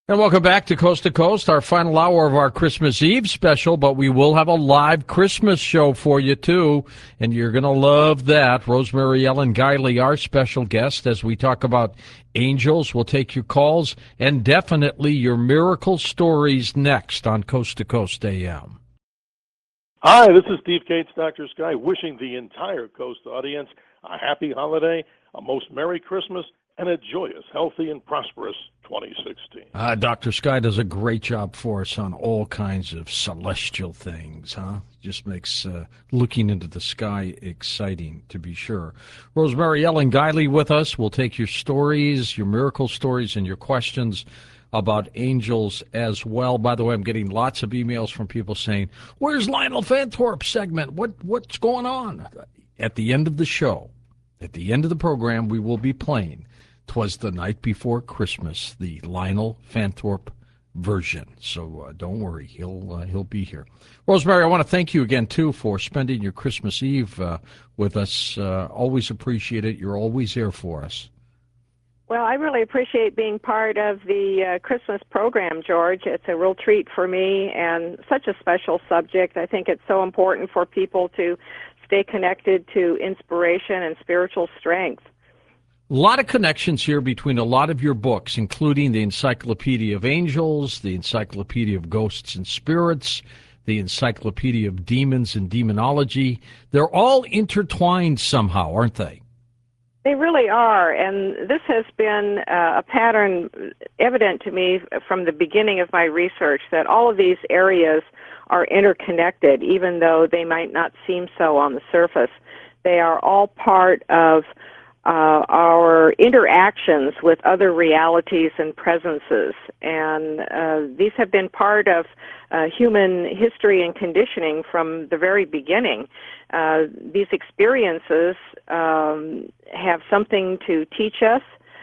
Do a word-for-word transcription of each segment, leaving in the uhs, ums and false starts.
And welcome back to Coast to Coast, our final hour of our Christmas Eve special, but we will have a live Christmas show for you, too, and you're going to love that. Rosemary Ellen Guiley, our special guest, as we talk about angels. We'll take your calls and definitely your miracle stories next on Coast to Coast A M. Hi, this is Steve Cates, Doctor Sky, wishing the entire Coast audience a happy holiday, a most Merry Christmas, and a joyous, healthy, and prosperous twenty sixteen. Uh, Doctor Sky does a great job for us on all kinds of celestial things, huh? Just makes uh, looking into the sky exciting, to be sure. Rosemary Ellen Guiley with us. We'll take your stories, your miracle stories, and your questions about angels as well. By the way, I'm getting lots of emails from people saying, where's Lionel Fanthorpe's segment? What What's going on? At the end of the show, at the end of the program, we will be playing "'Twas the Night Before Christmas," the Lionel Fanthorpe version. So uh, don't worry, he'll uh, he'll be here. Rosemary, I want to thank you again, too, for spending your Christmas Eve uh, with us. Uh, always appreciate it. You're always here for us. Well, I really appreciate being part of the uh, Christmas program, George. It's a real treat for me and such a special subject. I think it's so important for people to stay connected to inspiration and spiritual strength. A lot of connections here between a lot of your books, including the Encyclopedia of Angels, the Encyclopedia of Ghosts and Spirits, the Encyclopedia of Demons and Demonology. They're all intertwined somehow, aren't they? They really are, and this has been uh, a pattern evident to me from the beginning of my research, that all of these areas are interconnected, even though they might not seem so on the surface. They are all part of Uh, our interactions with other realities and presences. And uh, these have been part of uh, human history and conditioning from the very beginning. Uh, these experiences um, have something to teach us,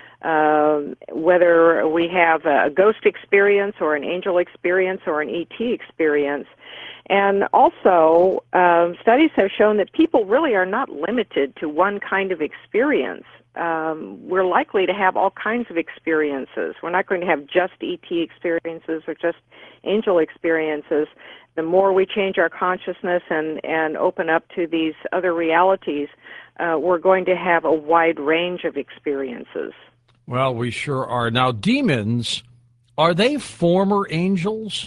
uh, whether we have a ghost experience or an angel experience or an E T experience. And also, um, studies have shown that people really are not limited to one kind of experience. Um, we're likely to have all kinds of experiences. We're not going to have just E T experiences or just angel experiences. The more we change our consciousness and, and open up to these other realities, uh, we're going to have a wide range of experiences. Well, we sure are. Now, demons, are they former angels?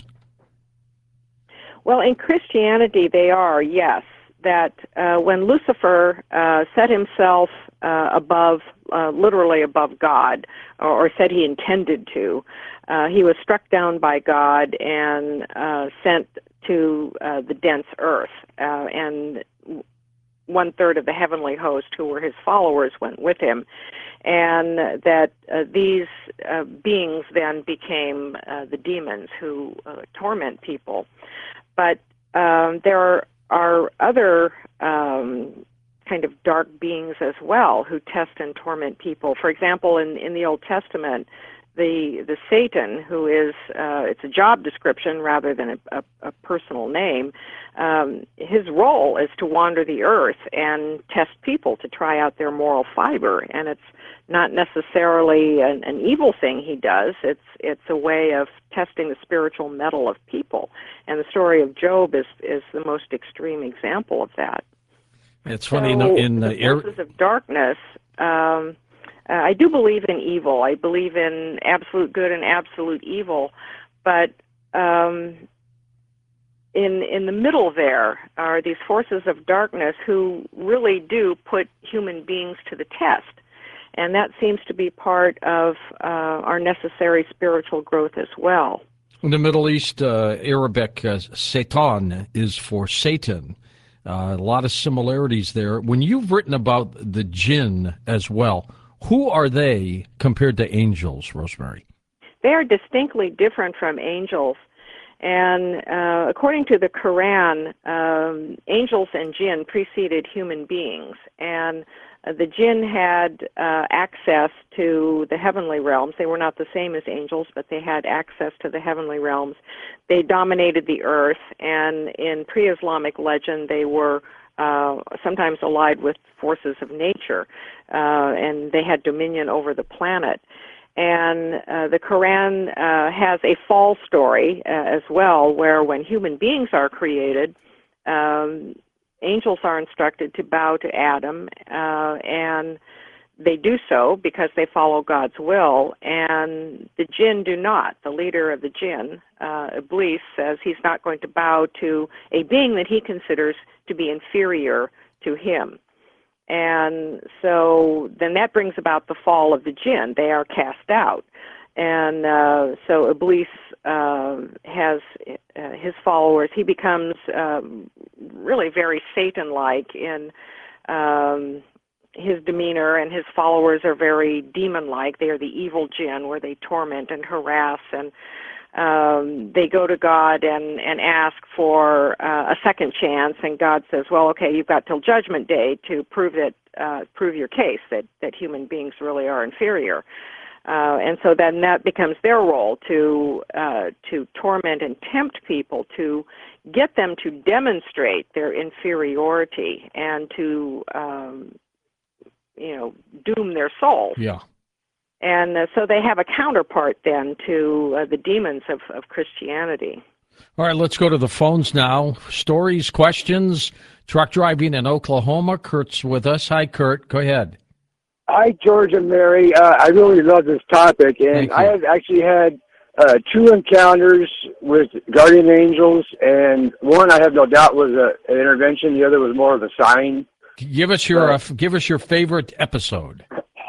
Well, in Christianity, they are, yes. That uh, when Lucifer uh, set himself uh, above, uh, literally above God, or, or said he intended to, uh, he was struck down by God and uh, sent to uh, the dense earth. Uh, and one-third of the heavenly host, who were his followers, went with him. And that uh, these uh, beings then became uh, the demons who uh, torment people. But um, there are, are other um, kind of dark beings as well who test and torment people. For example, in, in the Old Testament, the the Satan, who is, uh, it's a job description rather than a, a, a personal name, um, his role is to wander the earth and test people to try out their moral fiber. And it's not necessarily an, an evil thing he does. It's it's a way of testing the spiritual mettle of people. And the story of Job is, is the most extreme example of that. It's so funny, in, in the uh, forces of darkness, um, uh, I do believe in evil. I believe in absolute good and absolute evil. But um, in in the middle there are these forces of darkness who really do put human beings to the test. And that seems to be part of uh, our necessary spiritual growth as well. In the Middle East, uh, Arabic, uh, Satan is for Satan. Uh, a lot of similarities there. When you've written about the jinn as well, who are they compared to angels, Rosemary? They are distinctly different from angels. And uh, according to the Quran, um, angels and jinn preceded human beings. And uh, the jinn had uh, access to the heavenly realms. They were not the same as angels, but they had access to the heavenly realms. They dominated the earth, and in pre-Islamic legend, they were uh, sometimes allied with forces of nature, uh, and they had dominion over the planet. And uh, the Quran uh, has a fall story uh, as well, where when human beings are created, um, angels are instructed to bow to Adam, uh, and they do so because they follow God's will, and the jinn do not. The leader of the jinn, uh, Iblis, says he's not going to bow to a being that he considers to be inferior to him. And so then that brings about the fall of the jinn. They are cast out. And uh, so Iblis uh, has uh, his followers. He becomes um, really very Satan-like in um, his demeanor, and his followers are very demon-like. They are the evil jinn, where they torment and harass, and um, they go to God and, and ask for uh, a second chance, and God says, well, okay, you've got till Judgment Day to prove that uh, prove your case, that, that human beings really are inferior. Uh, and so then that becomes their role, to uh, to torment and tempt people, to get them to demonstrate their inferiority and to um, you know, doom their souls. Yeah. And uh, so they have a counterpart then to uh, the demons of, of Christianity. All right, let's go to the phones now. Stories, questions, truck driving in Oklahoma. Kurt's with us. Hi, Kurt. Go ahead. Hi, George and Mary. Uh, I really love this topic, and I have actually had uh, two encounters with guardian angels, and one I have no doubt was a, an intervention. The other was more of a sign. Give us your uh, give us your favorite episode.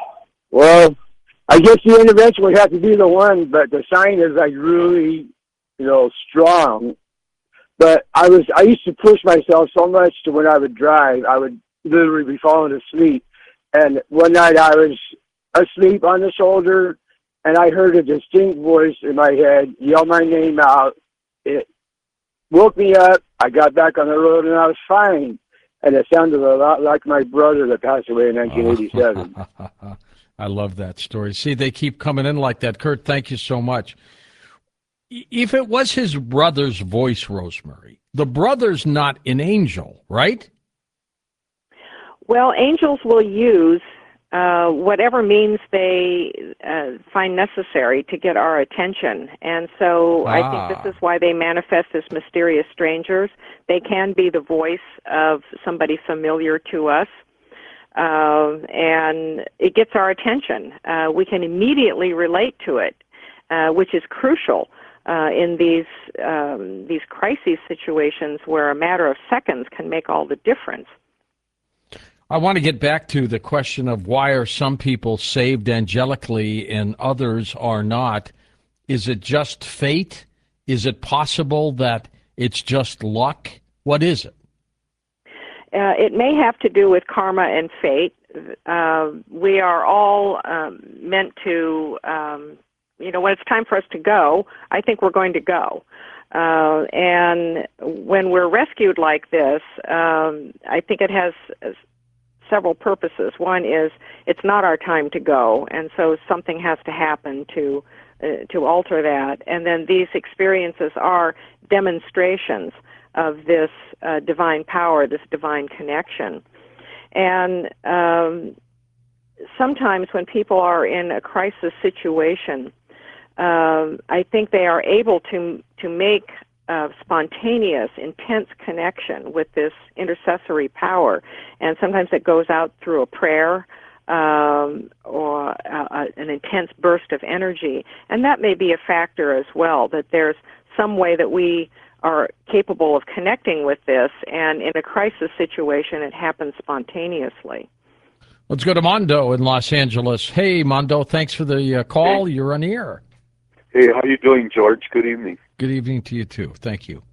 Well, I guess the intervention would have to be the one, but the sign is like really, you know, strong. But I was I used to push myself so much to when I would drive, I would literally be falling asleep. And one night I was asleep on the shoulder, and I heard a distinct voice in my head yell my name out. It woke me up. I got back on the road, and I was fine. And it sounded a lot like my brother that passed away in nineteen eighty-seven. I love that story. See, they keep coming in like that. Kurt, thank you so much. If it was his brother's voice, Rosemary, the brother's not an angel, right? Well, angels will use uh, whatever means they uh, find necessary to get our attention. And so ah. I think this is why they manifest as mysterious strangers. They can be the voice of somebody familiar to us, uh, and it gets our attention. Uh, we can immediately relate to it, uh, which is crucial uh, in these um, these crisis situations where a matter of seconds can make all the difference. I want to get back to the question of why are some people saved angelically and others are not. Is it just fate? Is it possible that it's just luck? What is it? Uh, it may have to do with karma and fate. Uh, we are all um, meant to, um, you know, when it's time for us to go, I think we're going to go. Uh, and when we're rescued like this, um, I think it has several purposes. One is it's not our time to go, and so something has to happen to uh, to alter that. And then these experiences are demonstrations of this uh, divine power, this divine connection. And um, sometimes when people are in a crisis situation, um, I think they are able to to make Uh, spontaneous, intense connection with this intercessory power. And sometimes it goes out through a prayer um, or uh, an intense burst of energy. And that may be a factor as well, that there's some way that we are capable of connecting with this, and in a crisis situation, it happens spontaneously. Let's go to Mondo in Los Angeles. Hey, Mondo, thanks for the uh, call. You're on the air. Hey, how you doing, George? Good evening. Good evening to you, too. Thank you.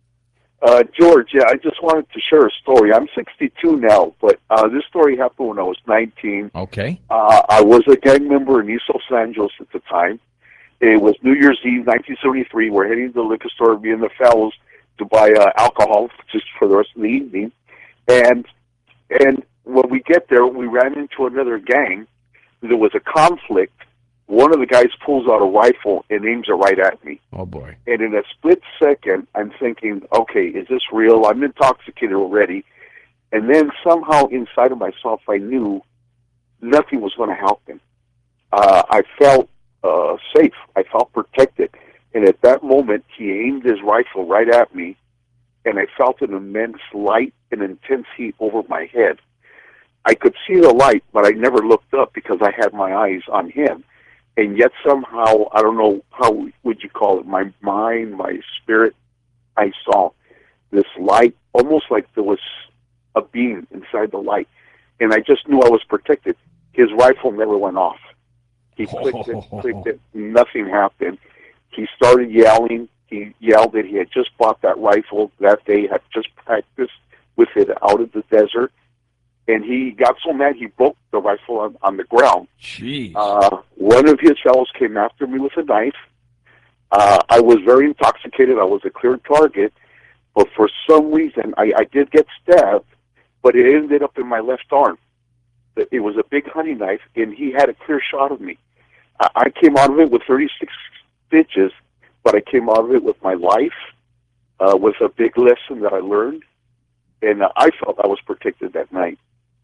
Uh, George, yeah, I just wanted to share a story. I'm sixty-two now, but uh, this story happened when I was nineteen. Okay. Uh, I was a gang member in East Los Angeles at the time. It was New Year's Eve, nineteen seventy-three. We're heading to the liquor store, me and the fellows, to buy uh, alcohol just for the rest of the evening. And and when we get there, we ran into another gang. There was a conflict. One of the guys pulls out a rifle and aims it right at me. Oh, boy. And in a split second, I'm thinking, okay, is this real? I'm intoxicated already. And then somehow inside of myself, I knew nothing was going to happen. Uh, I felt uh, safe. I felt protected. And at that moment, he aimed his rifle right at me, and I felt an immense light and intense heat over my head. I could see the light, but I never looked up because I had my eyes on him. And yet somehow, I don't know, how would you call it, my mind, my spirit, I saw this light, almost like there was a beam inside the light. And I just knew I was protected. His rifle never went off. He clicked it, clicked it, nothing happened. He started yelling. He yelled that he had just bought that rifle that day, had just practiced with it out of the desert. And he got so mad he broke the rifle on, on the ground. Jeez. Uh, one of his fellows came after me with a knife. Uh, I was very intoxicated. I was a clear target. But for some reason, I, I did get stabbed, but it ended up in my left arm. It was a big hunting knife, and he had a clear shot of me. I, I came out of it with thirty-six stitches, but I came out of it with my life, uh, with a big lesson that I learned, and uh, I felt I was protected that night.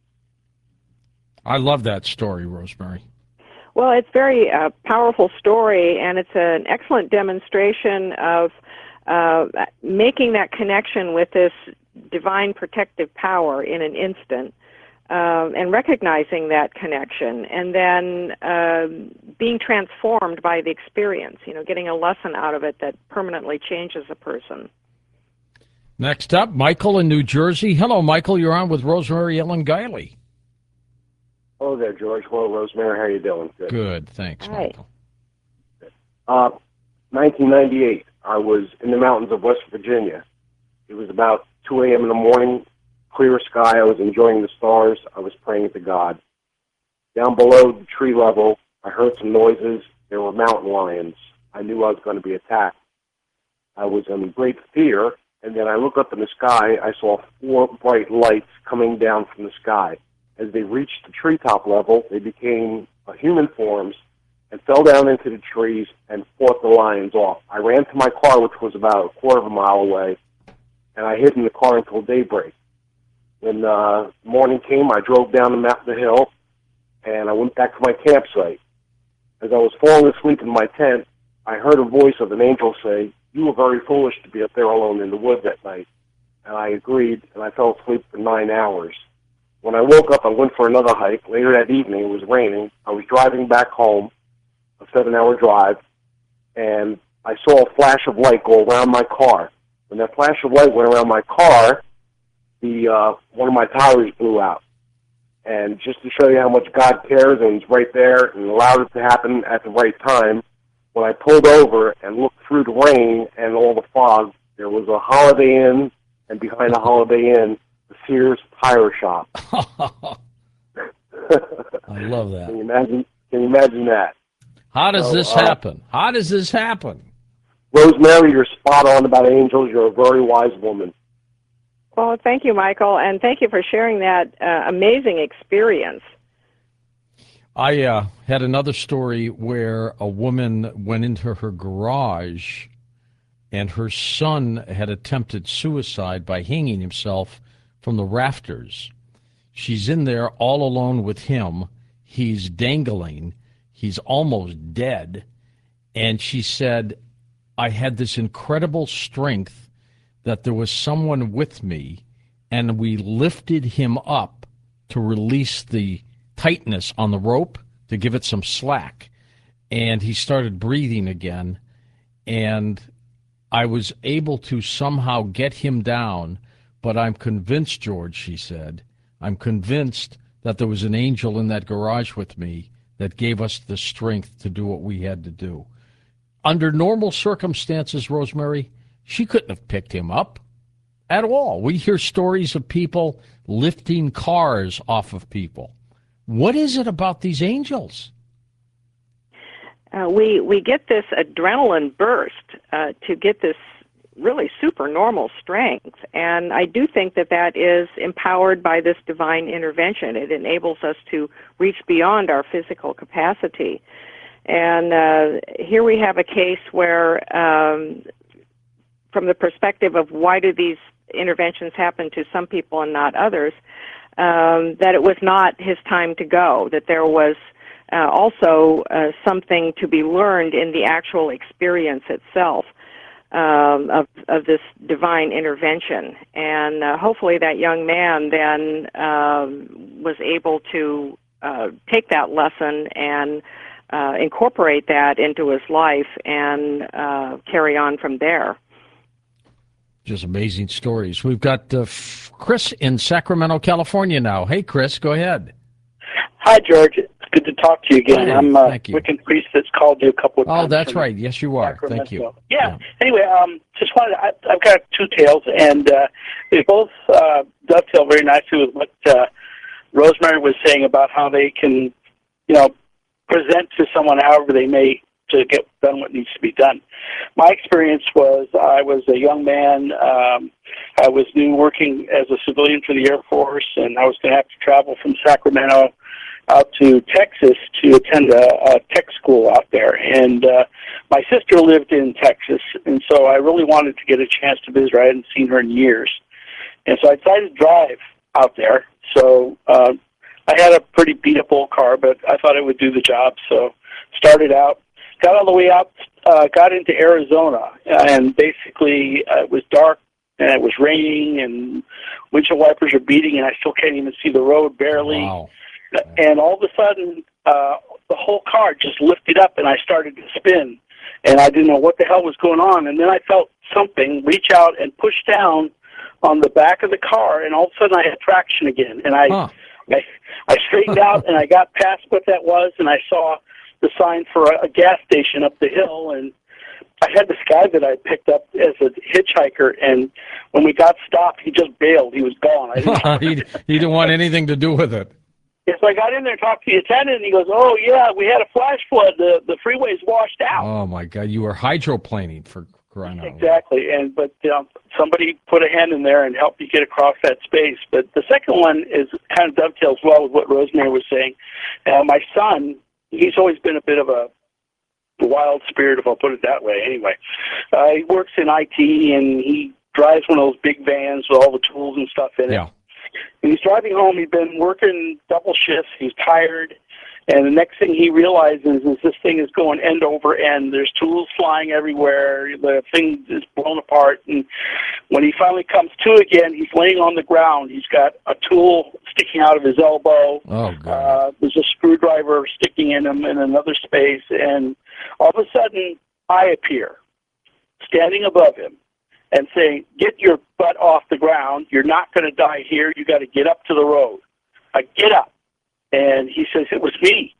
I love that story, Rosemary. Well, it's a very uh, powerful story, and it's an excellent demonstration of uh, making that connection with this divine protective power in an instant, uh, and recognizing that connection, and then uh, being transformed by the experience, you know, getting a lesson out of it that permanently changes a person. Next up, Michael in New Jersey. Hello, Michael. You're on with Rosemary Ellen Guiley. Hello there, George. Hello, Rosemary. How are you doing? Good. Good. Thanks, Hi. Michael. Uh, nineteen ninety-eight, I was in the mountains of West Virginia. It was about two a.m. in the morning, clear sky. I was enjoying the stars. I was praying to God. Down below the tree level, I heard some noises. There were mountain lions. I knew I was going to be attacked. I was in great fear, and then I looked up in the sky. I saw four bright lights coming down from the sky. As they reached the treetop level, they became uh, human forms and fell down into the trees and fought the lions off. I ran to my car, which was about a quarter of a mile away, and I hid in the car until daybreak. When uh, morning came, I drove down the mountain, the hill, and I went back to my campsite. As I was falling asleep in my tent, I heard a voice of an angel say, "You were very foolish to be up there alone in the woods that night." And I agreed, and I fell asleep for nine hours. When I woke up, I went for another hike. Later that evening, it was raining. I was driving back home, a seven-hour drive, and I saw a flash of light go around my car. When that flash of light went around my car, the uh, one of my tires blew out. And just to show you how much God cares and is right there and allowed it to happen at the right time, when I pulled over and looked through the rain and all the fog, there was a Holiday Inn, and behind the Holiday Inn, the Sears Tire Shop. I love that. Can you imagine? Can you imagine that? How does So, this uh, happen? How does this happen? Rosemary, you're spot on about angels. You're a very wise woman. Well, thank you, Michael, and thank you for sharing that uh, amazing experience. I uh, had another story where a woman went into her garage and her son had attempted suicide by hanging himself from the rafters. She's in there all alone with him. He's dangling. He's almost dead. And she said, I had this incredible strength that there was someone with me, and we lifted him up to release the tightness on the rope to give it some slack. And he started breathing again. And I was able to somehow get him down. But I'm convinced, George, she said, I'm convinced that there was an angel in that garage with me that gave us the strength to do what we had to do. Under normal circumstances, Rosemary, she couldn't have picked him up at all. We hear stories of people lifting cars off of people. What is it about these angels? Uh, we, we get this adrenaline burst uh, to get this really supernormal strength. And I do think that that is empowered by this divine intervention. It enables us to reach beyond our physical capacity. And uh, here we have a case where, um, from the perspective of why do these interventions happen to some people and not others, um, that it was not his time to go, that there was uh, also uh, something to be learned in the actual experience itself um, of, of this divine intervention. And uh, hopefully that young man then um, was able to uh, take that lesson and uh, incorporate that into his life and uh, carry on from there. Just amazing stories. We've got uh, Chris in Sacramento, California now. Hey, Chris, go ahead. Hi, George. It's good to talk to you again. Hey, I'm a thank you. Wiccan priest that's called you a couple of times. Oh, that's from right. Yes, you are. Sacramento. Thank you. Yeah. Yeah. Anyway, um, just wanted. I, I've got two tales, and uh, they both uh, dovetail very nicely with what uh, Rosemary was saying about how they can, you know, present to someone however they may to get done what needs to be done. My experience was I was a young man. Um, I was new working as a civilian for the Air Force, and I was going to have to travel from Sacramento out to Texas to attend a, a tech school out there. And uh, my sister lived in Texas, and so I really wanted to get a chance to visit her. I hadn't seen her in years. And so I decided to drive out there. So uh, I had a pretty beat-up old car, but I thought it would do the job. So started out, got all the way out, uh, got into Arizona, and basically uh, it was dark, and it was raining, and windshield wipers are beating, and I still can't even see the road barely. Wow. And all of a sudden, uh, the whole car just lifted up, and I started to spin, and I didn't know what the hell was going on. And then I felt something reach out and push down on the back of the car, and all of a sudden I had traction again. And I, Huh. I, I straightened out, and I got past what that was, and I saw the sign for a, a gas station up the hill, and I had this guy that I picked up as a hitchhiker, and when we got stopped, he just bailed. He was gone. I didn't he, he didn't want anything to do with it. Yeah, so I got in there and talked to the attendant, and he goes, "Oh, yeah, we had a flash flood. The the freeway's washed out." Oh, my God. You were hydroplaning for crying out loud. Exactly, and but you know, somebody put a hand in there and helped you get across that space. But the second one is kind of dovetails well with what Rosemary was saying. Uh, my son, he's always been a bit of a wild spirit, if I'll put it that way. Anyway, uh, he works in I T, and he drives one of those big vans with all the tools and stuff in it. Yeah. And he's driving home. He'd been working double shifts. He's tired. And the next thing he realizes is this thing is going end over end. There's tools flying everywhere. The thing is blown apart. And when he finally comes to again, he's laying on the ground. He's got a tool sticking out of his elbow. Oh, God. Uh, there's a screwdriver sticking in him in another space. And all of a sudden, I appear, standing above him, and saying, "Get your butt off the ground. You're not going to die here. You got to get up to the road." I get up, and he says, "It was me."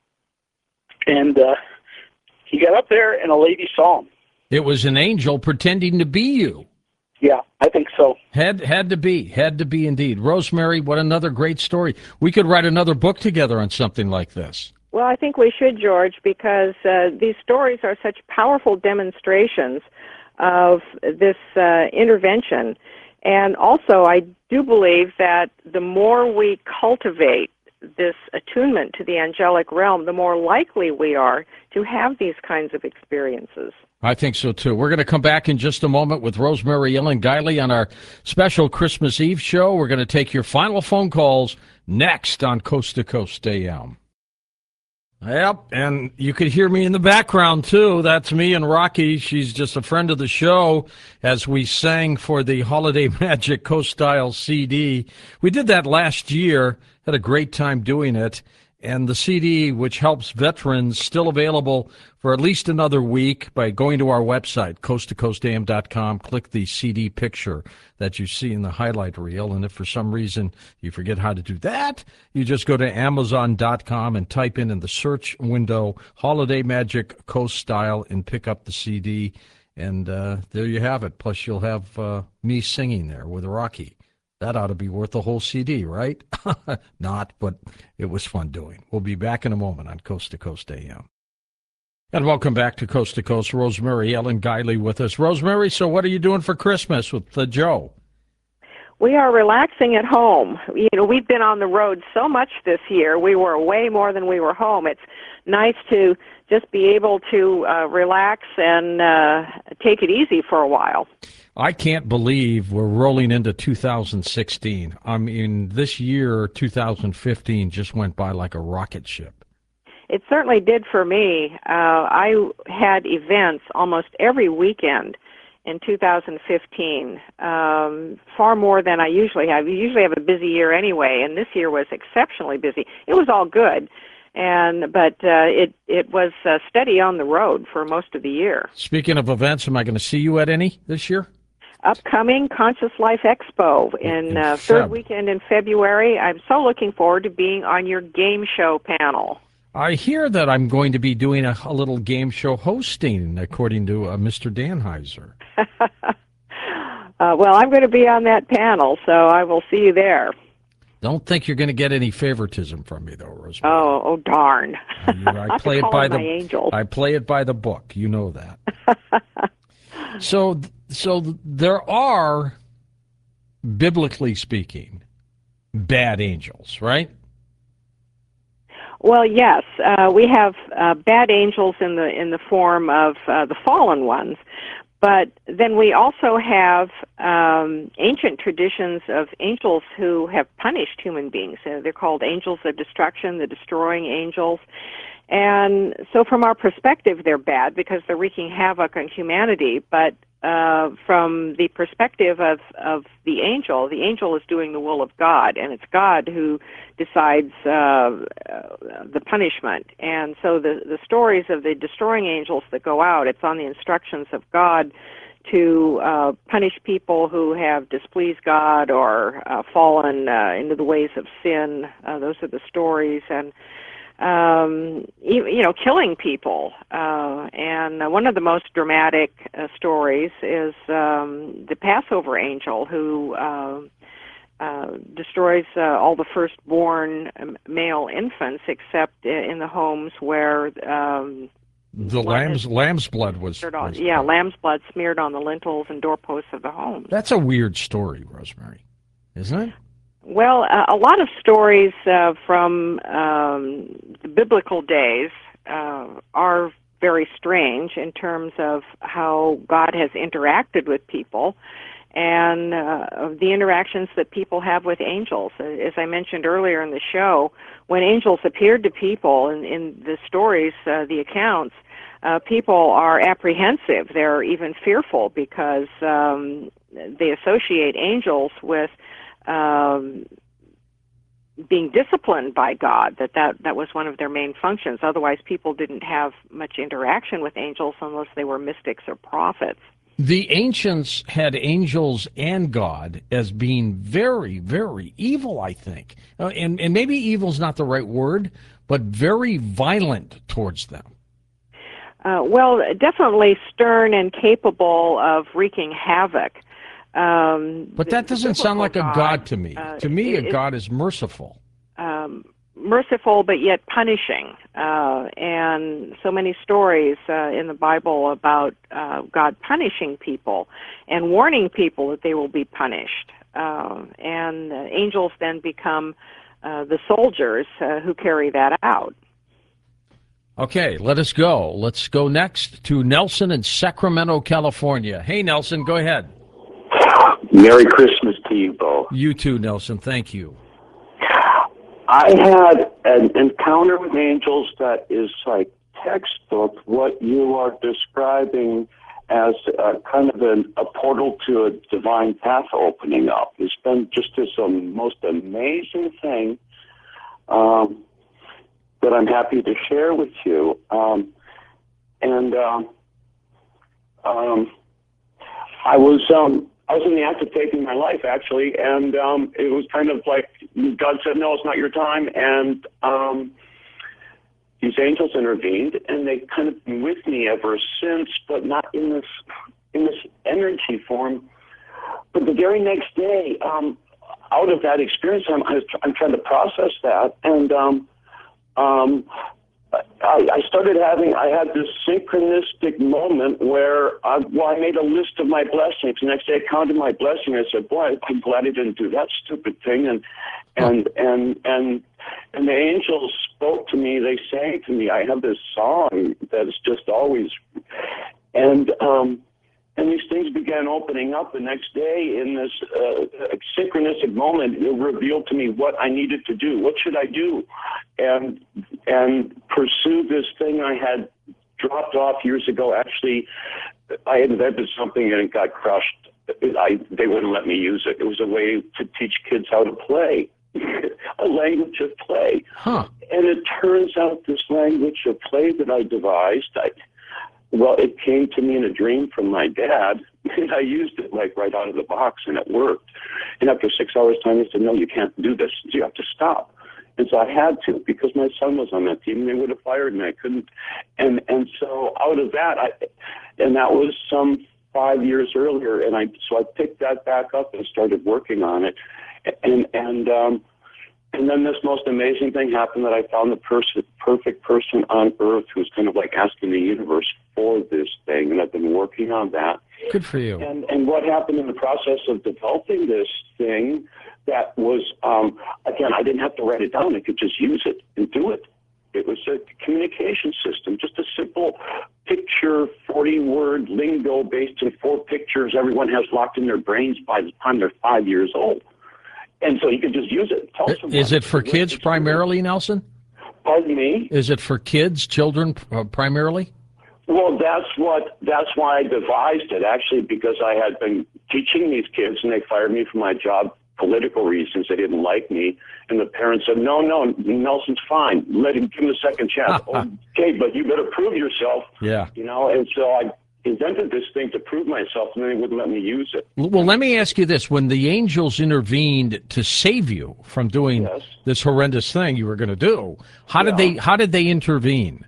And uh, he got up there, and a lady saw him. It was an angel pretending to be you. Yeah, I think so. Had had to be. Had to be indeed. Rosemary, what another great story. We could write another book together on something like this. Well, I think we should, George, because uh, these stories are such powerful demonstrations of this uh, intervention. And also, I do believe that the more we cultivate this attunement to the angelic realm, the more likely we are to have these kinds of experiences. I think so, too. We're going to come back in just a moment with Rosemary Ellen Guiley on our special Christmas Eve show. We're going to take your final phone calls next on Coast to Coast A M. Yep, and you could hear me in the background, too. That's me and Rocky. She's just a friend of the show as we sang for the Holiday Magic Coast Style C D. We did that last year, had a great time doing it. And the C D, which helps veterans, still available for at least another week by going to our website, coast to coast a m dot com. Click the C D picture that you see in the highlight reel. And if for some reason you forget how to do that, you just go to amazon dot com and type in in the search window, Holiday Magic Coast Style, and pick up the C D. And uh, there you have it. Plus you'll have uh, me singing there with Rocky. That ought to be worth the whole C D, right? Not, but it was fun doing. We'll be back in a moment on Coast to Coast A M. And welcome back to Coast to Coast. Rosemary Ellen Guiley with us. Rosemary, so what are you doing for Christmas with uh, Joe? We are relaxing at home. You know, we've been on the road so much this year. We were away more than we were home. It's nice to just be able to uh, relax and uh, take it easy for a while. I can't believe we're rolling into two thousand sixteen. I mean, this year, two thousand fifteen, just went by like a rocket ship. It certainly did for me. Uh, I had events almost every weekend in two thousand fifteen, um, far more than I usually have. You usually have a busy year anyway, and this year was exceptionally busy. It was all good, and but uh, it it was uh, steady on the road for most of the year. Speaking of events, am I going to see you at any this year? Upcoming Conscious Life Expo in, in uh, Feb. third weekend in February. I'm so looking forward to being on your game show panel. I hear that I'm going to be doing a, a little game show hosting, according to uh, Mister Danheiser. uh, well, I'm going to be on that panel, so I will see you there. Don't think you're going to get any favoritism from me, though, Rosemary. Oh, oh darn! Uh, you know, I play it by the angel. I play it by the book. You know that. so, so there are, biblically speaking, bad angels, right? Well, yes, uh, we have uh, bad angels in the in the form of uh, the fallen ones, but then we also have um, ancient traditions of angels who have punished human beings. Uh, they're called angels of destruction, the destroying angels. And so from our perspective, they're bad because they're wreaking havoc on humanity, but uh, from the perspective of, of the angel, the angel is doing the will of God, and it's God who decides uh, uh, the punishment. And so the, the stories of the destroying angels that go out, it's on the instructions of God to uh, punish people who have displeased God or uh, fallen uh, into the ways of sin. Uh, those are the stories. And Um, you, you know, killing people. Uh, and uh, one of the most dramatic uh, stories is um, the Passover angel who uh, uh, destroys uh, all the firstborn male infants except in the homes where um, the lamb's lamb's blood was, on, was yeah, lamb's blood smeared on the lintels and doorposts of the homes. That's a weird story, Rosemary, isn't it? Well, uh, a lot of stories uh, from um, the biblical days uh, are very strange in terms of how God has interacted with people and uh, of the interactions that people have with angels. As I mentioned earlier in the show, when angels appeared to people in, in the stories, uh, the accounts, uh, people are apprehensive. They're even fearful because um, they associate angels with Um, being disciplined by God, that, that that was one of their main functions. Otherwise, people didn't have much interaction with angels unless they were mystics or prophets. The ancients had angels and God as being very, very evil, I think. Uh, and, and maybe evil's not the right word, but very violent towards them. Uh, well, definitely stern and capable of wreaking havoc. Um, but that doesn't sound like God, a God to me. Uh, to me, it, a God is merciful. Um, merciful, but yet punishing. Uh, and so many stories uh, in the Bible about uh, God punishing people and warning people that they will be punished. Uh, and uh, angels then become uh, the soldiers uh, who carry that out. Okay, let us go. Let's go next to Nelson in Sacramento, California. Hey, Nelson, go ahead. Merry Christmas to you both. You too, Nelson. Thank you. I had an encounter with angels that is like textbook what you are describing as a, kind of an, a portal to a divine path opening up. It's been just this um, most amazing thing um, that I'm happy to share with you. Um, and um, um, I was... Um, I was in the act of taking my life, actually, and um, it was kind of like God said, no, it's not your time, and um, these angels intervened, and they've kind of been with me ever since, but not in this in this energy form. But the very next day, um, out of that experience, I'm, I'm trying to process that, and um, um, I, I started having, I had this synchronistic moment where, I, well, I made a list of my blessings. The next day I counted my blessing. I said, boy, I'm glad I didn't do that stupid thing. And, and, and, and, and the angels spoke to me. They sang to me. I have this song that is just always, and, um, and these things began opening up the next day in this uh, synchronistic moment. It revealed to me what I needed to do. What should I do? And and pursue this thing I had dropped off years ago. Actually, I invented something and it got crushed. I, they wouldn't let me use it. It was a way to teach kids how to play, a language of play. Huh. And it turns out this language of play that I devised, I, well, it came to me in a dream from my dad, and I used it like right out of the box, and it worked. And after six hours time, he said, no, you can't do this. You have to stop. And so I had to, because my son was on that team, and they would have fired me. I couldn't. And and so out of that, I, and that was some five years earlier, and I so I picked that back up and started working on it. And and um, and then this most amazing thing happened, that I found the pers- perfect person on earth who's kind of like asking the universe for this thing, and I've been working on that. Good for you. And and what happened in the process of developing this thing, that was, um, again, I didn't have to write it down. I could just use it and do it. It was a communication system, just a simple picture, forty-word lingo based in four pictures everyone has locked in their brains by the time they're five years old. And so you could just use it. Tell someone. Is it for kids primarily, Nelson? Pardon me? Is it for kids, children uh, primarily? Well, that's what. That's why I devised it, actually, because I had been teaching these kids, and they fired me from my job, political reasons. They didn't like me, and the parents said, "No, no, Nelson's fine. Let him give him a second chance." Okay, but you better prove yourself. Yeah. You know, and so I invented this thing to prove myself, and then they wouldn't let me use it. Well, let me ask you this: when the angels intervened to save you from doing Yes. this horrendous thing you were going to do, how did Yeah. they? How did they intervene?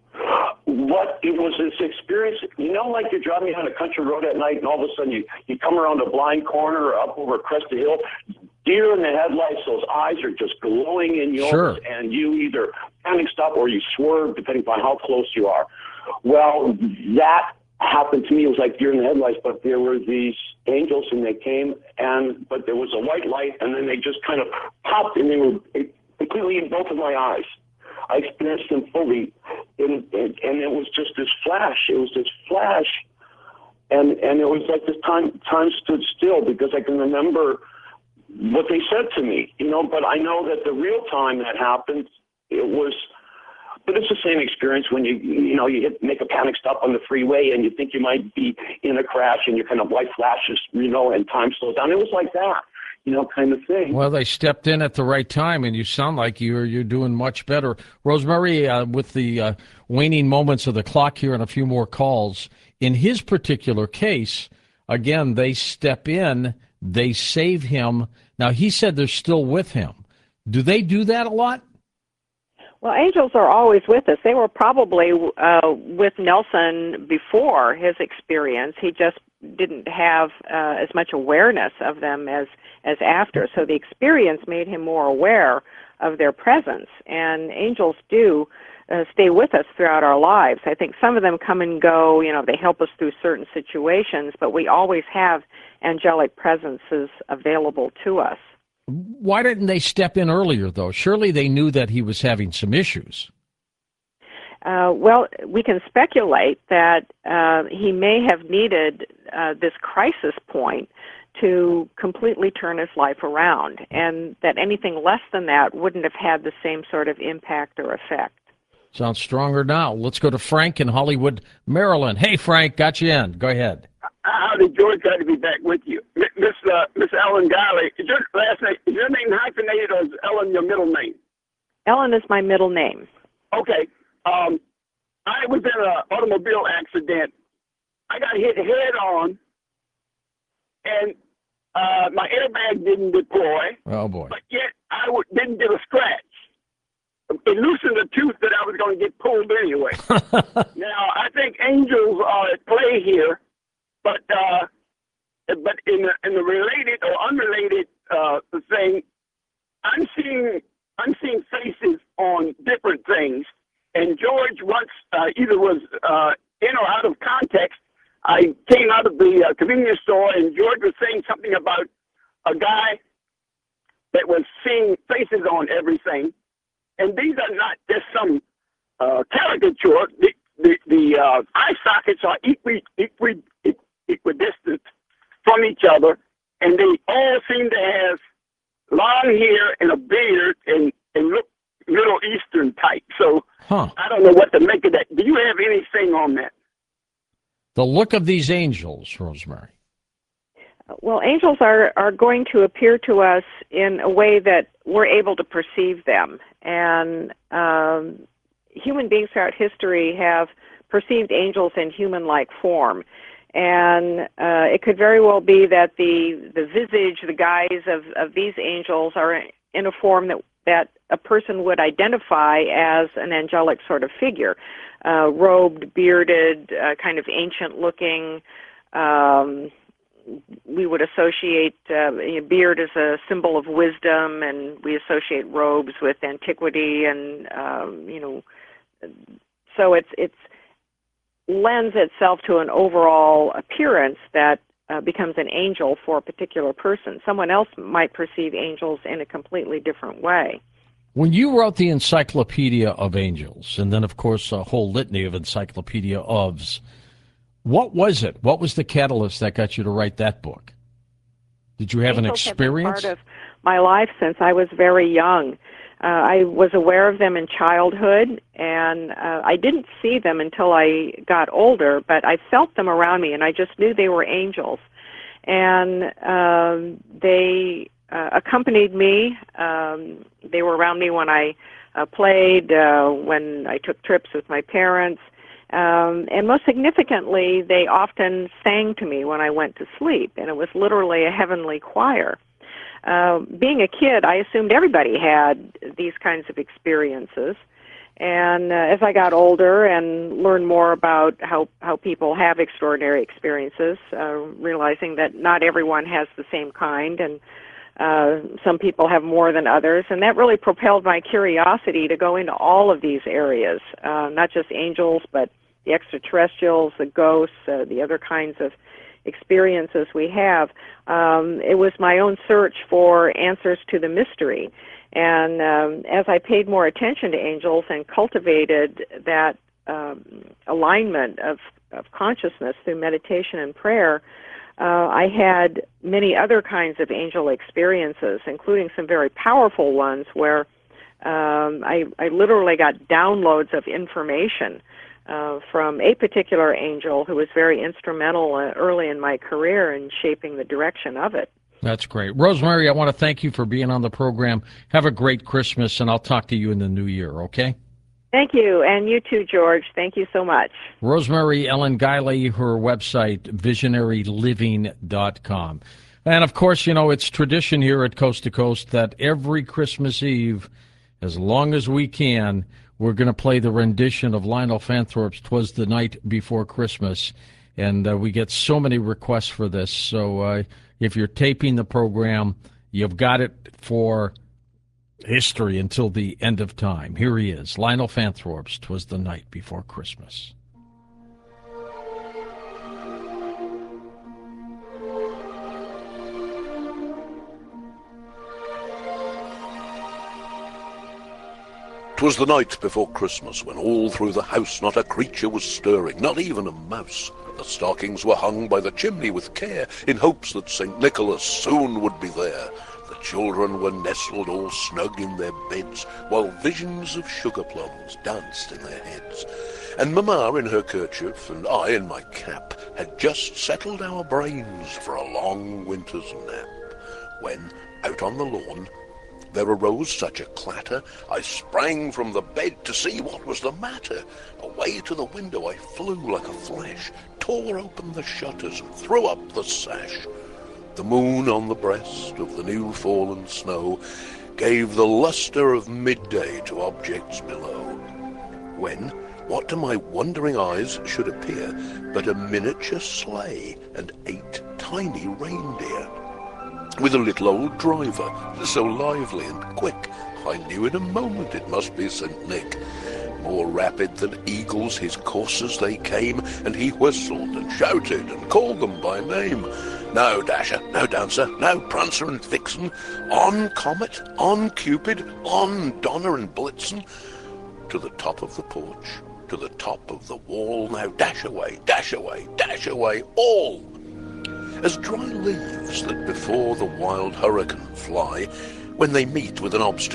What it was this experience, you know, like you're driving down a country road at night, and all of a sudden you, you come around a blind corner or up over a crest of hill, deer in the headlights, those eyes are just glowing in yours, Sure. and you either panic stop or you swerve, depending upon how close you are. Well, that happened to me. It was like deer in the headlights, but there were these angels, and they came, and but there was a white light, and then they just kind of popped, and they were completely in both of my eyes. I experienced them fully, and, and, and it was just this flash. It was this flash, and and it was like this time time stood still, because I can remember what they said to me, you know. But I know that the real time that happened, it was. But it's the same experience when you you know you hit, make a panic stop on the freeway, and you think you might be in a crash, and your kind of white flashes, you know, and time slows down. It was like that. You know, kind of thing. Well, they stepped in at the right time, and you sound like you're you're doing much better. Rosemary, uh, with the uh, waning moments of the clock here and a few more calls, in his particular case, again, they step in, they save him. Now, he said they're still with him. Do they do that a lot? Well, angels are always with us. They were probably uh, with Nelson before his experience. He just didn't have uh, as much awareness of them as, as after. So the experience made him more aware of their presence. And angels do uh, stay with us throughout our lives. I think some of them come and go. You know, they help us through certain situations, but we always have angelic presences available to us. Why didn't they step in earlier, though? Surely they knew that he was having some issues. Uh, well, we can speculate that uh, he may have needed uh, this crisis point to completely turn his life around, and that anything less than that wouldn't have had the same sort of impact or effect. Sounds stronger now. Let's go to Frank in Hollywood, Maryland. Hey, Frank, got you in. Go ahead. Howdy, George. Glad to be back with you. Miss uh, Miss Ellen Guiley, is your last name, is your name hyphenated, or is Ellen your middle name? Ellen is my middle name. Okay. Um, I was in an automobile accident. I got hit head on, and uh, my airbag didn't deploy. Oh, boy. But yet I w- didn't get a scratch. It loosened a tooth that I was going to get pulled anyway. Now, I think angels are at play here. But uh, but in the, in the related or unrelated uh, thing, I'm seeing I'm seeing faces on different things. And George once uh, either was uh, in or out of context. I came out of the uh, convenience store, and George was saying something about a guy that was seeing faces on everything. And these are not just some uh, caricature. The the, the uh, eye sockets are equally equally. equidistant from each other, and they all seem to have long hair and a beard and, and look a little Middle Eastern type. So Huh. I don't know what to make of that. Do you have anything on that? The look of these angels, Rosemary. Well, angels are, are going to appear to us in a way that we're able to perceive them. And um, human beings throughout history have perceived angels in human-like form. And uh, it could very well be that the, the visage, the guise of, of these angels are in a form that, that a person would identify as an angelic sort of figure, uh, robed, bearded, uh, kind of ancient-looking. Um, we would associate uh, beard as a symbol of wisdom, and we associate robes with antiquity, and um, you know, so it's it's lends itself to an overall appearance that uh, becomes an angel for a particular person. Someone else might perceive angels in a completely different way. When you wrote the Encyclopedia of Angels, and then, of course, a whole litany of Encyclopedia ofs, what was it? What was the catalyst that got you to write that book? Did you have Angels an experience? Have been part of my life since I was very young. Uh, I was aware of them in childhood, and uh, I didn't see them until I got older, but I felt them around me, and I just knew they were angels. And um, they uh, accompanied me. Um, they were around me when I uh, played, uh, when I took trips with my parents. Um, and most significantly, they often sang to me when I went to sleep, and it was literally a heavenly choir. Uh, being a kid, I assumed everybody had these kinds of experiences. And uh, as I got older and learned more about how, how people have extraordinary experiences, uh, realizing that not everyone has the same kind, and uh, some people have more than others, and that really propelled my curiosity to go into all of these areas, uh, not just angels, but the extraterrestrials, the ghosts, uh, the other kinds of experiences we have. Um, it was my own search for answers to the mystery. And um, as I paid more attention to angels and cultivated that um, alignment of, of consciousness through meditation and prayer, uh, I had many other kinds of angel experiences, including some very powerful ones where um, I, I literally got downloads of information Uh, from a particular angel who was very instrumental uh, early in my career in shaping the direction of it. That's great. Rosemary, I want to thank you for being on the program. Have a great Christmas, and I'll talk to you in the new year, okay? Thank you, and you too, George. Thank you so much. Rosemary Ellen Guiley, her website, visionary living dot com. And, of course, you know, it's tradition here at Coast to Coast that every Christmas Eve, as long as we can, we're going to play the rendition of Lionel Fanthorpe's "'Twas the Night Before Christmas," and uh, we get so many requests for this. So uh, if you're taping the program, you've got it for history until the end of time. Here he is, Lionel Fanthorpe's "'Twas the Night Before Christmas." 'Twas the night before Christmas, when all through the house not a creature was stirring, not even a mouse. The stockings were hung by the chimney with care, in hopes that Saint Nicholas soon would be there. The children were nestled all snug in their beds, while visions of sugar plums danced in their heads. And Mamma in her kerchief, and I in my cap, had just settled our brains for a long winter's nap, when, out on the lawn, there arose such a clatter, I sprang from the bed to see what was the matter. Away to the window I flew like a flash, tore open the shutters and threw up the sash. The moon on the breast of the new-fallen snow gave the lustre of midday to objects below, when, what to my wondering eyes should appear but a miniature sleigh and eight tiny reindeer, with a little old driver, so lively and quick, I knew in a moment it must be Saint Nick. More rapid than eagles his coursers they came, and he whistled and shouted and called them by name. Now Dasher, now Dancer, now Prancer and Vixen, on Comet, on Cupid, on Donner and Blitzen, to the top of the porch, to the top of the wall, now dash away, dash away, dash away, all! As dry leaves that before the wild hurricane fly, when they meet with an obstacle,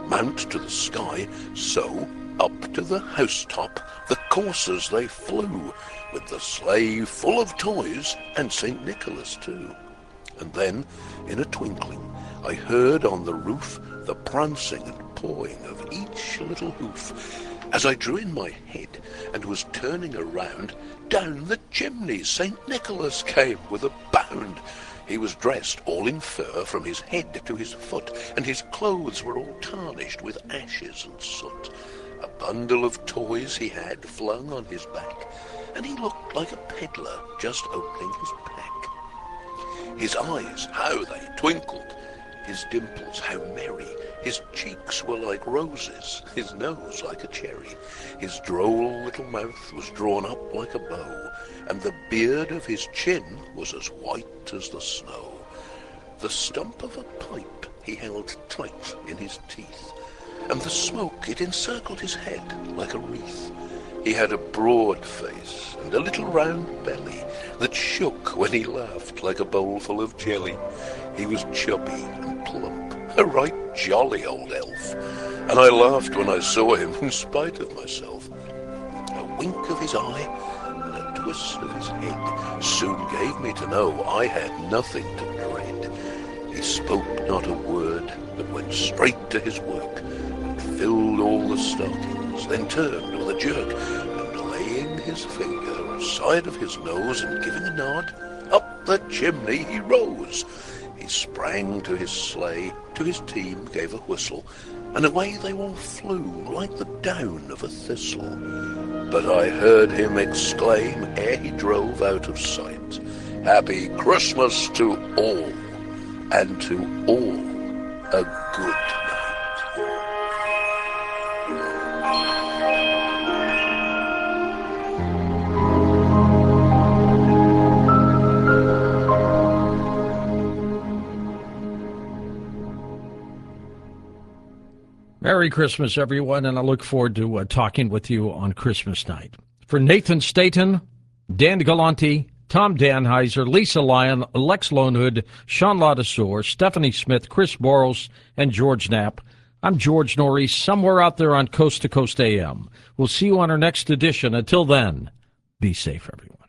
mount to the sky, so up to the housetop the coursers they flew, with the sleigh full of toys and Saint Nicholas too. And then, in a twinkling, I heard on the roof the prancing and pawing of each little hoof. As I drew in my head and was turning around, down the chimney Saint Nicholas came with a bound. He was dressed all in fur from his head to his foot, and his clothes were all tarnished with ashes and soot. A bundle of toys he had flung on his back, and he looked like a peddler just opening his pack. His eyes, how they twinkled! His dimples, how merry! His cheeks were like roses, his nose like a cherry. His droll little mouth was drawn up like a bow, and the beard of his chin was as white as the snow. The stump of a pipe he held tight in his teeth, and the smoke, it encircled his head like a wreath. He had a broad face and a little round belly that shook when he laughed like a bowl full of jelly. He was chubby and plump, a right jolly old elf, and I laughed when I saw him in spite of myself. A wink of his eye and a twist of his head soon gave me to know I had nothing to dread. He spoke not a word, but went straight to his work, and filled all the stockings, then turned with a jerk, and laying his finger aside of his nose and giving a nod, up the chimney he rose. He sprang to his sleigh, to his team gave a whistle, and away they all flew like the down of a thistle. But I heard him exclaim ere he drove out of sight, "Happy Christmas to all, and to all a good night." Merry Christmas, everyone, and I look forward to uh, talking with you on Christmas night. For Nathan Staten, Dan Galante, Tom Danheiser, Lisa Lyon, Lex Lonehood, Sean Ladouceur, Stephanie Smith, Chris Boros, and George Knapp, I'm George Norrie, somewhere out there on Coast to Coast A M. We'll see you on our next edition. Until then, be safe, everyone.